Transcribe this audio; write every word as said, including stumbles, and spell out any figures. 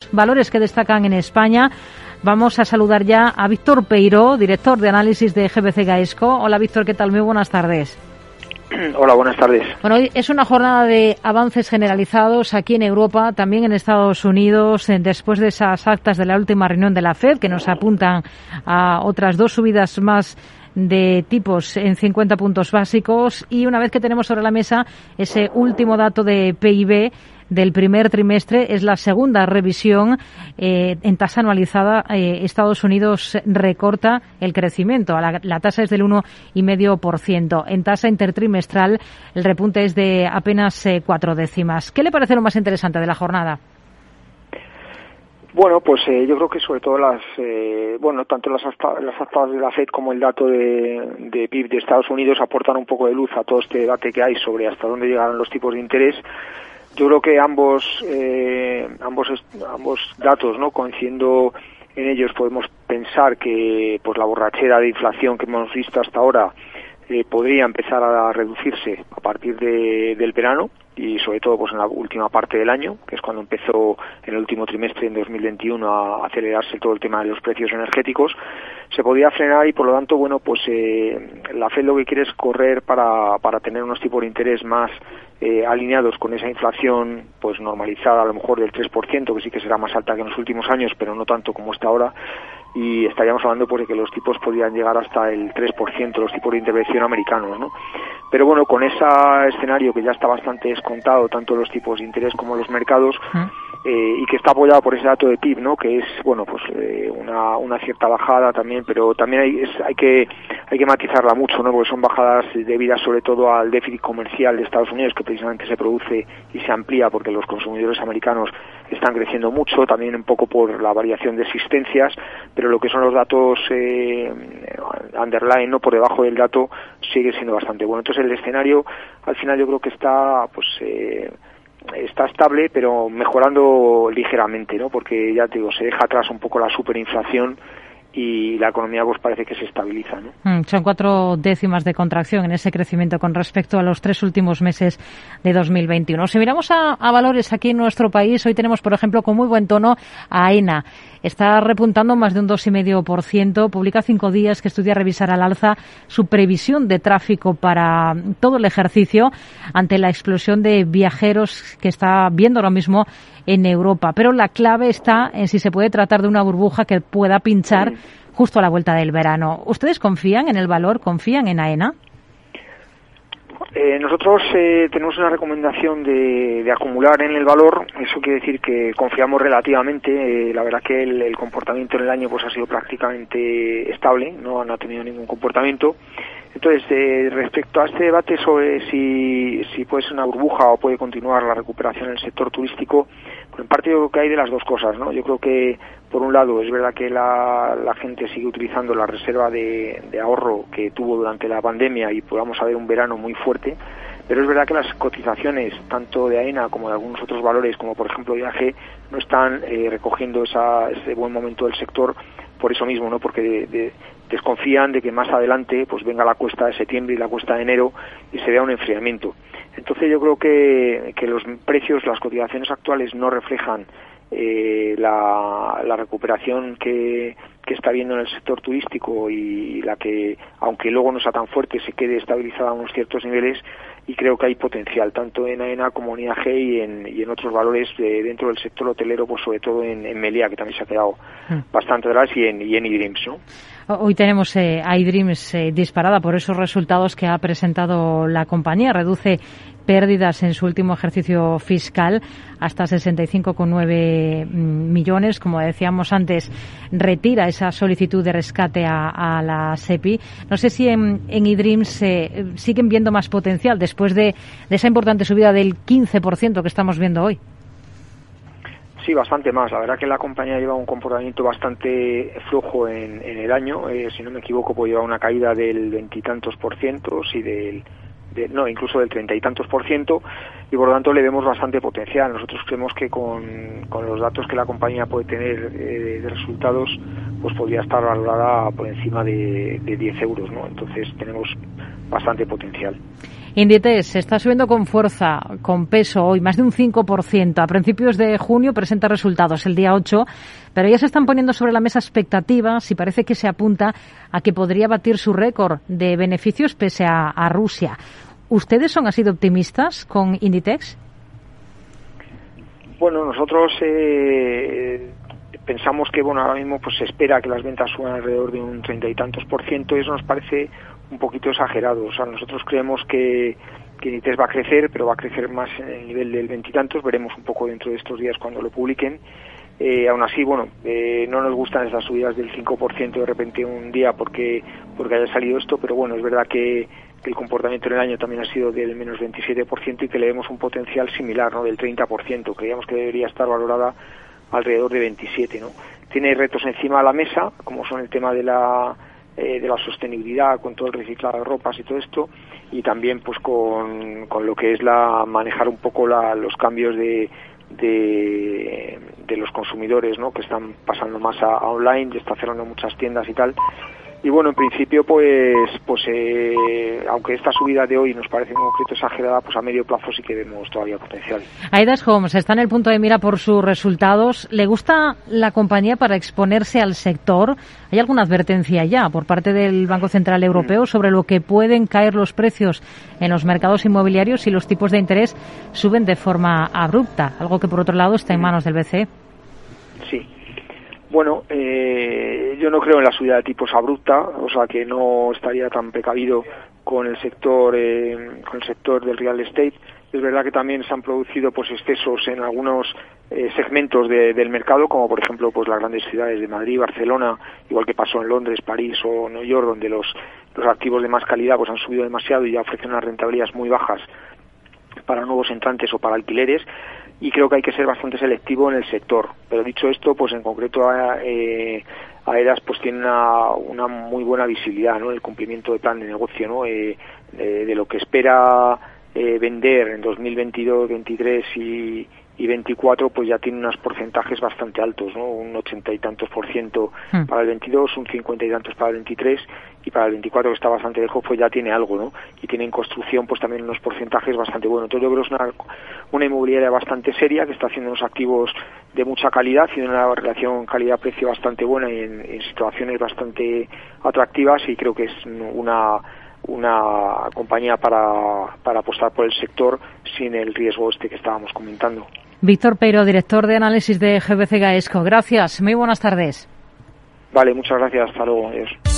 valores que destacan en España. Vamos a saludar ya a Víctor Peiró, director de análisis de G B C Gaesco. Hola Víctor, ¿qué tal? Muy buenas tardes. Hola, buenas tardes. Bueno, hoy es una jornada de avances generalizados aquí en Europa, también en Estados Unidos, después de esas actas de la última reunión de la Fed, que nos apuntan a otras dos subidas más de tipos en cincuenta puntos básicos, y una vez que tenemos sobre la mesa ese último dato de P I B del primer trimestre, es la segunda revisión eh, en tasa anualizada. Eh, Estados Unidos recorta el crecimiento, la, la tasa es del uno coma cinco por ciento. En tasa intertrimestral el repunte es de apenas eh, cuatro décimas. ¿Qué le parece lo más interesante de la jornada? Bueno, pues eh, yo creo que sobre todo las, eh, bueno, tanto las actas, las actas de la Fed como el dato de, de P I B de Estados Unidos aportan un poco de luz a todo este debate que hay sobre hasta dónde llegarán los tipos de interés. Yo creo que ambos, eh, ambos, ambos datos, ¿no? Coincidiendo en ellos, podemos pensar que, pues, la borrachera de inflación que hemos visto hasta ahora eh, podría empezar a reducirse a partir de, del verano, y sobre todo pues en la última parte del año, que es cuando empezó en el último trimestre en dos mil veintiuno a acelerarse todo el tema de los precios energéticos. Se podía frenar y por lo tanto, bueno, pues eh, la Fed lo que quiere es correr para, para tener unos tipos de interés más eh, alineados con esa inflación pues normalizada, a lo mejor del tres por ciento, que sí que será más alta que en los últimos años, pero no tanto como está ahora, y estaríamos hablando pues de que los tipos podrían llegar hasta el tres por ciento, los tipos de intervención americanos, ¿no? Pero bueno, con ese escenario que ya está bastante descontado, tanto los tipos de interés como los mercados, eh, y que está apoyado por ese dato de P I B, ¿no? Que es, bueno, pues eh, una, una cierta bajada también, pero también hay, es, hay que hay que matizarla mucho, ¿no? Porque son bajadas debidas sobre todo al déficit comercial de Estados Unidos, que precisamente se produce y se amplía porque los consumidores americanos están creciendo mucho, también un poco por la variación de existencias, pero lo que son los datos eh, underline, ¿no? Por debajo del dato, sigue siendo bastante bueno. Entonces el escenario al final yo creo que está pues eh, está estable, pero mejorando ligeramente, ¿no? Porque ya te digo, se deja atrás un poco la superinflación y la economía pues parece que se estabiliza, ¿no? Mm, son cuatro décimas de contracción en ese crecimiento con respecto a los tres últimos meses de dos mil veintiuno. Si miramos a, a valores aquí en nuestro país, hoy tenemos, por ejemplo, con muy buen tono a AENA. Está repuntando más de un dos coma cinco por ciento. Publica cinco días que estudia revisar al alza su previsión de tráfico para todo el ejercicio ante la explosión de viajeros que está viendo ahora mismo en Europa. Pero la clave está en si se puede tratar de una burbuja que pueda pinchar justo a la vuelta del verano. ¿Ustedes confían en el valor? ¿Confían en AENA? Eh, nosotros eh, tenemos una recomendación de, de acumular en el valor. Eso quiere decir que confiamos relativamente. Eh, la verdad que el, el comportamiento en el año pues ha sido prácticamente estable, no, no ha tenido ningún comportamiento. Entonces, eh, respecto a este debate sobre si, si puede ser una burbuja o puede continuar la recuperación en el sector turístico, pues en parte yo creo que hay de las dos cosas, ¿no? Yo creo que, por un lado, es verdad que la, la gente sigue utilizando la reserva de, de ahorro que tuvo durante la pandemia y podamos ver un verano muy fuerte, pero es verdad que las cotizaciones, tanto de AENA como de algunos otros valores, como por ejemplo I A G, no están eh, recogiendo esa, ese buen momento del sector por eso mismo, ¿no? Porque de, de, desconfían de que más adelante pues venga la cuesta de septiembre y la cuesta de enero y se vea un enfriamiento. Entonces yo creo que, que los precios, las cotizaciones actuales no reflejan eh, la, la recuperación que, que está habiendo en el sector turístico y la que, aunque luego no sea tan fuerte, se quede estabilizada a unos ciertos niveles, y creo que hay potencial tanto en AENA como en I A G y en, y en otros valores de, dentro del sector hotelero, pues sobre todo en, en Meliá, que también se ha quedado mm. bastante atrás, y en, y en iDreams, ¿no? Hoy tenemos eh, iDreams eh, disparada por esos resultados que ha presentado la compañía. Reduce pérdidas en su último ejercicio fiscal hasta sesenta y cinco coma nueve millones. Como decíamos antes, retira esa solicitud de rescate a, a la SEPI. No sé si en, en iDreams eh, siguen viendo más potencial después de, de esa importante subida del quince por ciento que estamos viendo hoy. Sí, bastante más. La verdad que la compañía lleva un comportamiento bastante flojo en, en el año. Eh, si no me equivoco, puede llevar una caída del veintitantos por ciento, sí, del de, no, incluso del treinta y tantos por ciento, y por lo tanto le vemos bastante potencial. Nosotros creemos que con, con los datos que la compañía puede tener eh, de resultados, pues podría estar valorada por encima de, de diez euros, ¿no? Entonces tenemos bastante potencial. Inditex está subiendo con fuerza, con peso hoy, más de un cinco por ciento. A principios de junio presenta resultados el día ocho, pero ya se están poniendo sobre la mesa expectativas y parece que se apunta a que podría batir su récord de beneficios pese a, a Rusia. ¿Ustedes son así de optimistas con Inditex? Bueno, nosotros eh, pensamos que bueno ahora mismo pues se espera que las ventas suban alrededor de un treinta y tantos por ciento. Eso nos parece un poquito exagerado. O sea, nosotros creemos que, que Inditex va a crecer, pero va a crecer más en el nivel del veintitantos. Veremos un poco dentro de estos días cuando lo publiquen. Eh, aún así, bueno, eh, no nos gustan esas subidas del cinco por ciento de repente un día porque porque haya salido esto, pero bueno, es verdad que, que el comportamiento en el año también ha sido del menos veintisiete por ciento y que le vemos un potencial similar, ¿no? Del treinta por ciento. Creíamos que debería estar valorada alrededor de veintisiete, ¿no? Tiene retos encima de la mesa, como son el tema de la de la sostenibilidad, con todo el reciclado de ropas y todo esto, y también pues con, con lo que es la manejar un poco la, los cambios de, de de los consumidores, ¿no? Que están pasando más a, a online, está cerrando muchas tiendas y tal. Y bueno, en principio, pues, pues eh, aunque esta subida de hoy nos parece en concreto exagerada, pues a medio plazo sí que vemos todavía potencial. Aidas Homes está en el punto de mira por sus resultados. ¿Le gusta la compañía para exponerse al sector? ¿Hay alguna advertencia ya por parte del Banco Central Europeo sobre lo que pueden caer los precios en los mercados inmobiliarios si los tipos de interés suben de forma abrupta? Algo que, por otro lado, está en manos del B C E. Sí. Bueno, eh, yo no creo en la subida de tipos abrupta, o sea que no estaría tan precavido con el sector eh, con el sector del real estate. Es verdad que también se han producido pues excesos en algunos eh, segmentos de, del mercado, como por ejemplo pues las grandes ciudades de Madrid, Barcelona, igual que pasó en Londres, París o Nueva York, donde los los activos de más calidad pues han subido demasiado y ya ofrecen unas rentabilidades muy bajas para nuevos entrantes o para alquileres. Y creo que hay que ser bastante selectivo en el sector. Pero dicho esto, pues en concreto eh, Aedas pues tiene una, una muy buena visibilidad, ¿no? El cumplimiento de plan de negocio, ¿no? Eh, de, de lo que espera eh, vender en dos mil veintidós, veintitrés y, y veinticuatro, pues ya tiene unos porcentajes bastante altos, ¿no? Un ochenta y tantos por ciento hmm. para el veintidós, un cincuenta y tantos para el veintitrés, y para el veinticuatro, que está bastante lejos, pues ya tiene algo, ¿no? Y tiene en construcción pues también unos porcentajes bastante buenos. Entonces yo creo que es una, una inmobiliaria bastante seria, que está haciendo unos activos de mucha calidad y una relación calidad-precio bastante buena y en, en situaciones bastante atractivas, y creo que es una una compañía para, para apostar por el sector sin el riesgo este que estábamos comentando. Víctor Peiro, director de análisis de G B C Gaesco. Gracias, muy buenas tardes. Vale, muchas gracias, hasta luego, adiós.